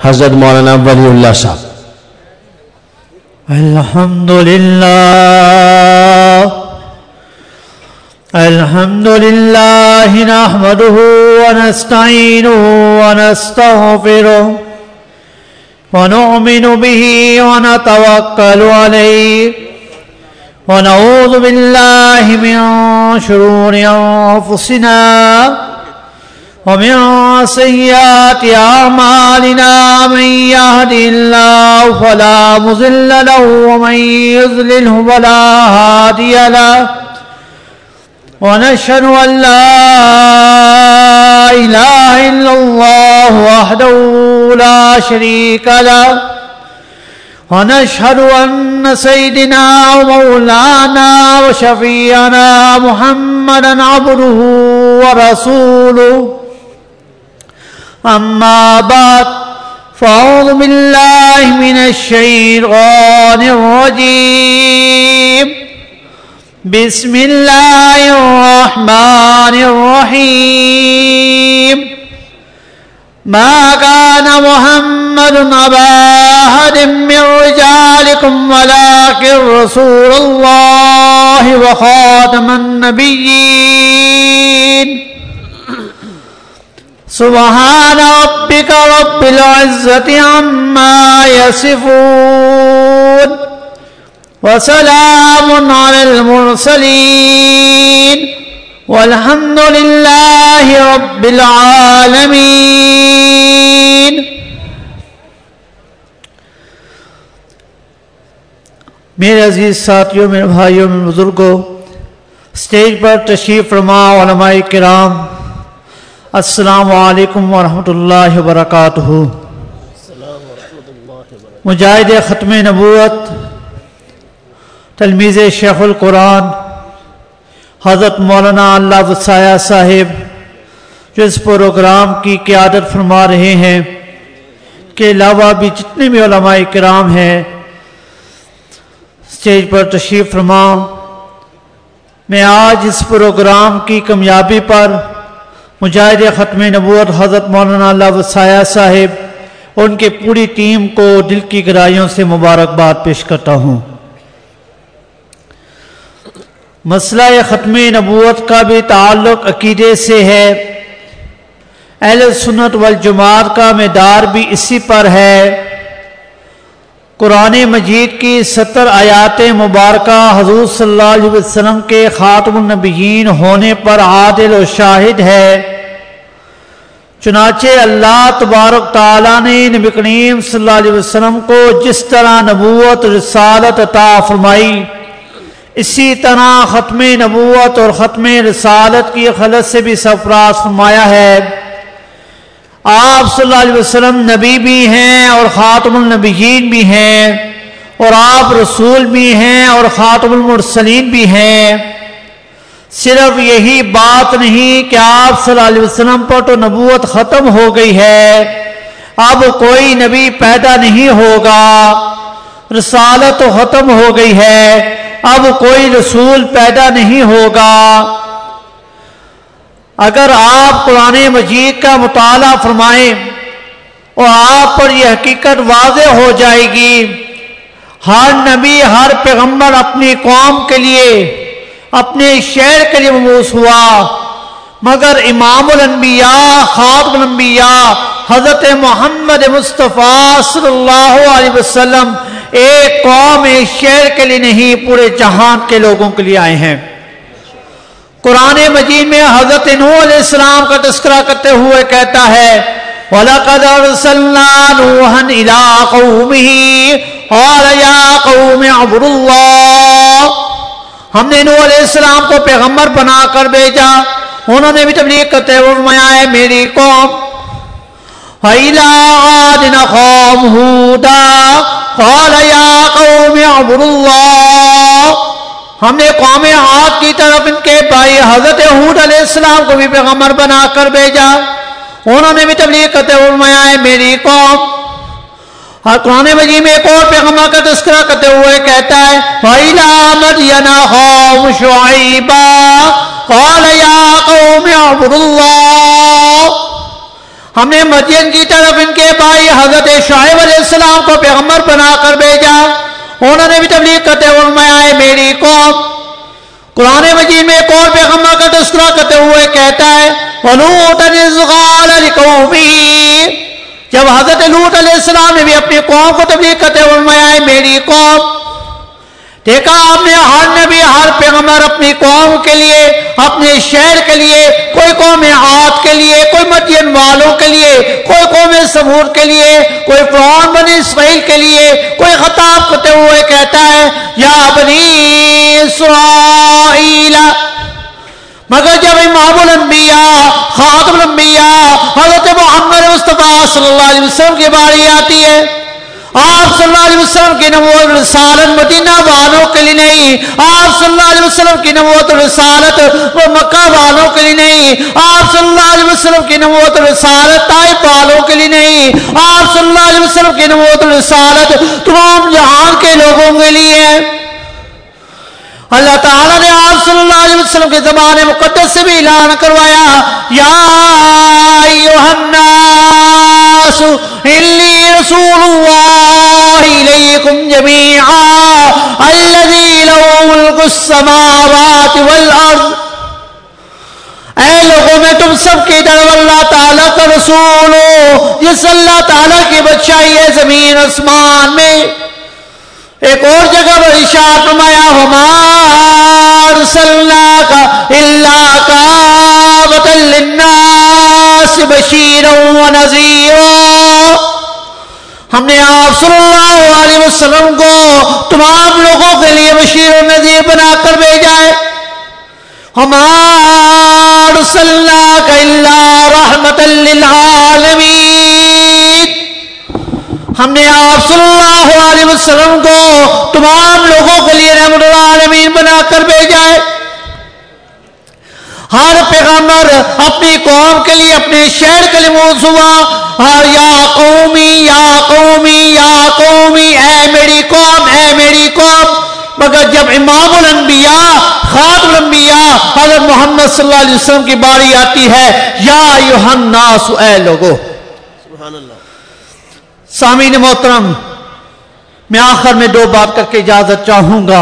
حضرت مولانا ولی اللہ صاحب. الحمد لله نحمده ونستعينه ونستغفره ونؤمن به ونتوكل عليه ونعوذ بالله من شرور أنفسنا ومن سيئات أعمالنا من يهده الله فلا مضل له ومن يضلله فلا هادي له ونشهد أن لا إله إلا الله وحده لا شريك له ونشهد أن سيدنا ومولانا وشفيعنا محمدا عبده ورسوله. أما بعد فأعوذ بالله من الشيطان الرجيم. بسم الله الرحمن الرحيم. ما كان محمد أبا أحد من رجالكم ولكن رسول الله وخاتم النبيين. سبحان ربك رب العزة عما يصفون وسلام على المرسلين والحمد لله رب العالمين. میرے عزیز ساتھیوں، میرے بھائیوں، میرے بزرگوں، اسٹیج پر تشریف فرما علماء کرام، السلام علیکم ورحمۃ اللہ وبرکاتہ. مجاہد ختم نبوت، تلمیذ شیخ القرآن حضرت مولانا اللہ وسایہ صاحب جو اس پروگرام کی قیادت فرما رہے ہیں، کے علاوہ بھی جتنے بھی علماء کرام ہیں اسٹیج پر تشریف فرما. میں آج اس پروگرام کی کامیابی پر مجاہد ختم نبوت حضرت مولانا اللہ وسایہ صاحب اور ان کے پوری ٹیم کو دل کی گہرائیوں سے مبارکباد پیش کرتا ہوں. مسئلہ ختم نبوت کا بھی تعلق عقیدے سے ہے. اہل سنت والجماعت کا مدار بھی اسی پر ہے. قرآن مجید کی 70 آیات مبارکہ حضور صلی اللہ علیہ وسلم کے خاتم النبیین ہونے پر عادل و شاہد ہے. چنانچہ اللہ تبارک تعالیٰ نے نبی کریم صلی اللہ علیہ وسلم کو جس طرح نبوت رسالت عطا فرمائی، اسی طرح ختم نبوت اور ختم رسالت کی خلت سے بھی سرفراز فرمایا ہے. آپ صلی اللہ علیہ وسلم نبی بھی ہیں اور خاتم النبیین بھی ہیں، اور آپ رسول بھی ہیں اور خاتم المرسلین بھی ہیں. صرف یہی بات نہیں کہ آپ صلی اللہ علیہ وسلم پر تو نبوت ختم ہو گئی ہے، اب کوئی نبی پیدا نہیں ہوگا. رسالت تو ختم ہو گئی ہے، اب کوئی رسول پیدا نہیں ہوگا. اگر آپ قرآن مجید کا مطالعہ فرمائیں اور آپ پر یہ حقیقت واضح ہو جائے گی، ہر نبی ہر پیغمبر اپنی قوم کے لیے اپنے شہر کے لیے مبعوث ہوا، مگر امام الانبیاء خاتم الانبیاء حضرت محمد مصطفیٰ صلی اللہ علیہ وسلم ایک قوم ایک شہر کے لیے نہیں، پورے جہان کے لوگوں کے لیے آئے ہیں. قرآن مجید میں حضرت نوح علیہ السلام کا تذکرہ کرتے ہوئے کہتا ہے وَلَقَدْ أَرْسَلْنَا نُوحًا إِلَىٰ قَوْمِهِ قَالَ يَا قَوْمِ اعْبُدُوا اللَّهَ. ہم نے نوح علیہ السلام کو پیغمبر بنا کر بھیجا، انہوں نے بھی تبلیغ کرتے ہوئے فرمایا ہے میری قوم. وَإِلَىٰ عَادٍ أَخَاهُمْ هُودًا قَالَ يَا قَوْمِ اعْبُدُوا اللَّهَ. ہم نے قوم عاد کی طرف ان کے بھائی حضرت ہود علیہ السلام کو بھی پیغمبر بنا کر بھیجا، انہوں نے بھی تبلیغ کرتے ہوئے فرمایا ہے میری قوم. اور قرآن مجید میں ایک اور پیغمبر کا تذکرہ کرتے ہوئے کہتا ہے وَإِلَىٰ مَدْيَنَ أَخَاهُمْ شُعَيْبًا قَالَ يَا قَوْمِ اعْبُدُوا اللَّهَ. हमने मदीन की तरफ इनके भाई हजरत शुआइब अलैहिस्सलाम को पैगंबर बना कर भेजा, उन्होंने भी तबलीग करते हुए फरमाया मेरी कौम। कुरान मजीद में एक और पैगंबर का तस्करा करते हुए कहता है वलूतन इज़ क़ाल लिक़ौमिही, जब हजरत लूत अलैहिस्सलाम ने भी अपनी कौम को तबलीग करते हुए फरमाया मेरी कौम। देखा आपने हर नबी हर पैगंबर अपनी कौम के लिए, अपने शहर के लिए, कोई कौम आद के लिए, कोई मदीन वालों के लिए, कोई कौम समूद के लिए, कोई फ़िरौन बनी इस्राइल के लिए, कोई खिताब करते हुए कहता है या बनी इस्राइल। मगर जब इमामुल अंबिया खातमुल अंबिया हज़रत मोहम्मद मुस्तफ़ा सल्लल्लाहु अलैहि वसल्लम की बारी आती है, आप सल्लल्लाहु अलैहि वसल्लम की नबूवत रिसालत मदीना वालों के लिए नहीं, आप सल्लल्लाहु अलैहि वसल्लम की नबूवत रिसालत वो मक्का वालों के लिए नहीं, आप सल्लल्लाहु अलैहि वसल्लम की नबूवत रिसालत ताइफ वालों के लिए नहीं, आप सल्लल्लाहु अलैहि वसल्लम की नबूवत रिसालत तमाम जहान के लोगों के लिए है। अल्लाह ताला ने आप सल्लल्लाहु अलैहि वसल्लम के ज़बान मुक़द्दस से भी ऐलान करवाया या अय्युहन्नास इन्नी रसूलुल्लाहि इलैकुम जमीआ अल्लज़ी लहु मुल्कुस समावाति वल अर्ज़। ऐ लोगों में तुम सबकी तरफ अल्लाह ताला का रसूल हो, जिस अल्लाह ताला की बादशाही है जमीन आसमान में। एक और जगह पर इरशाद फरमाया वमा अरसलनाका इल्ला काफ़तन लिन्नास बशीरन व नज़ीरा। हमने आप सल्लल्लाहु अलैहि वसल्लम को तमाम लोगों के लिए बशीर और नज़ीर बनाकर भेजा है। वमा अरसलनाका इल्ला रहमतन लिल आलमीन। हमने आप सल्लल्लाहु अलैहि वसल्लम को तमाम लोगों के लिए रहमतुल आलमीन बनाकर भेजा है। हर पैगंबर अपनी कौम के लिए, अपने शहर के लिए मौजूदा या कौमी या कौमी या कौमी, ऐ मेरी कौम, ऐ मेरी कौम। मगर जब इमामुल अंबिया खातमुल अंबिया हज़रत मोहम्मद सल्लल्लाहु अलैहि वसल्लम की बारी आती है या अय्युहन्नास, ऐ लोगो। सुभान अल्लाह। सामीन मोहतरम, मैं आखिर में दो बात करके इजाजत चाहूंगा।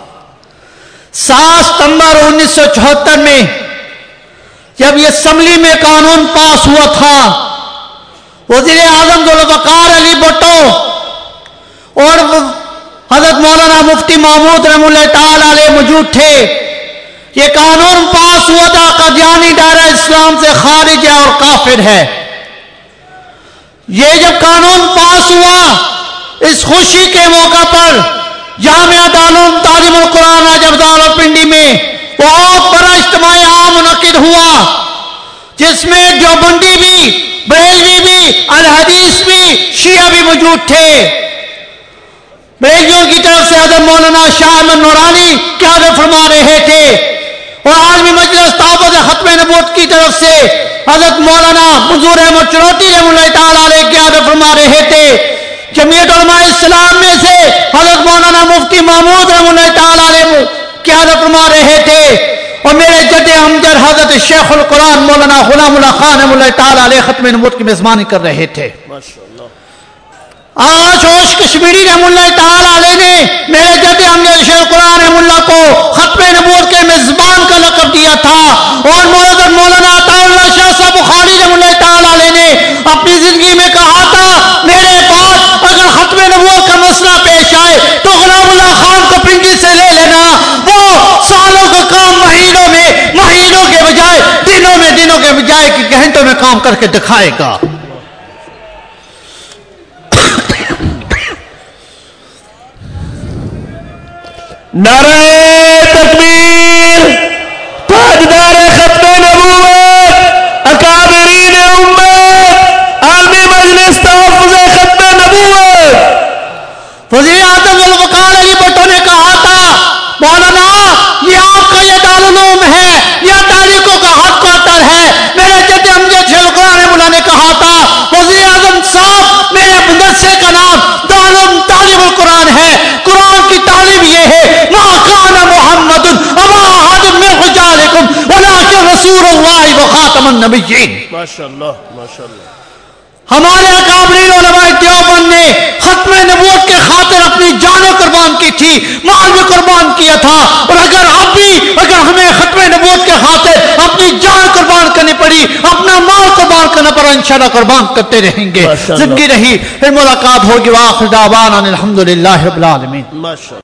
7 सितंबर 1974 में जब ये असम्बली में कानून पास हुआ था, वज़ीर आज़म ज़ुल्फ़िकार अली भुट्टो और हज़रत मौलाना मुफ्ती महमूद रहमतुल्लाह ताला अलैह मौजूद थे। ये कानून पास हुआ था कादियानी दायरा इस्लाम से खारिज है और काफिर है। ये जब कानून पास हुआ, इस खुशी के मौका पर जामिया दारुल तालीमुल कुरान अजब रावलपिंडी में बहुत बड़ा इज्तिमाई आम मुनक्किद हुआ, जिसमें देवबंदी भी, बरेलवी भी, अल हदीस भी, शिया भी मौजूद थे। बरेलवियों की तरफ से हज़रत मौलाना शाह अहमद नूरानी क़यादत फरमा रहे थे और आलमी मजलिस ताबत खत्म नबूवत की तरफ से हज़रत मौलाना मंजूर अहमद चुनौती रहमतुल्लाह ताला अलैह क़यादत फरमा रहे थे। जमीयत उलमा इस्लाम में से हज़रत मौलाना मुफ्ती महमूद रहमतुल्लाह ताला अलैह क़यादत फरमा रहे थे और मेरे जद हमदर्द हज़रत शेखुल कुरान मौलाना गुलामुल्लाह खान रहमतुल्लाह ताला अलैह खत्म नबूवत की मेज़बानी कर रहे थे। आज होश कश्मीरी रहमतुल्लाह ताला अलैह ने मेरे जद हमदर्द शेखुल कुरान रहमतुल्लाह को खत्म नबूवत के मेज़बान का लक़ब दिया था और मौलाना अताउल्लाह शाह साहब बुखारी रहमतुल्लाह ताला अलैह ने अपनी जिंदगी में कहा था मेरे बाद अगर खत्म नबूवत का मसला पेश आए तो गुलामुल्लाह खान को पिंडी से ले लेना, वो सालों का काम महीनों में, महीनों के बजाय दिनों में, दिनों के बजाय घंटों में काम करके दिखाएगा। नारे तकबीर, ताजदार खत्म नबूवत, अकाबिरीन उम्मत, आलमी मजलिस तहफ़्फ़ुज़ खत्म नबूवत। वज़ीर आज़म ज़ुल्फ़िकार अली भुट्टो ने कहा था मौलाना ये आपका ये दारुल उलूम है, यह तारीखों का हेडक्वार्टर है। मेरे जद हमदर्द शेखुल कुरान रहमतुल्लाह ने कहा था वज़ीर आज़म साहब मेरे मदरसे का नाम दारुल तालीमुल कुरान है। कुरान की तालीम ये है मा काना मुहम्मदुन अबा अहदिन मिन रिजालिकुम वलाकिन रसूलुल्लाह व खातमुन नबिय्यीन। माशाअल्लाह, माशाअल्लाह। ہمارے اکابرین علماء دیوبند نے ختم نبوت کے خاطر اپنی جانیں قربان کی تھی، مال بھی قربان کیا تھا، اور اگر ہمیں ختم نبوت کے خاطر اپنی جان قربان کرنی پڑی، اپنا مال قربان کرنا پڑا، انشاءاللہ قربان کرتے رہیں گے، زندگی رہی پھر ملاقات ہوگی۔ وآخر دعوانا الحمدللہ رب العالمین۔